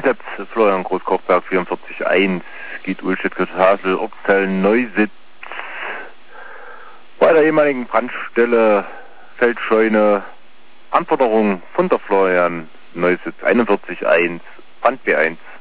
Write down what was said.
Biceps, Florian Großkochberg 44.1, geht Ulstedt Hasel, Ortsteil Neusitz. Bei der ehemaligen Brandstelle Feldscheune, Anforderung von der Florian Neusitz 41.1, Brand B1.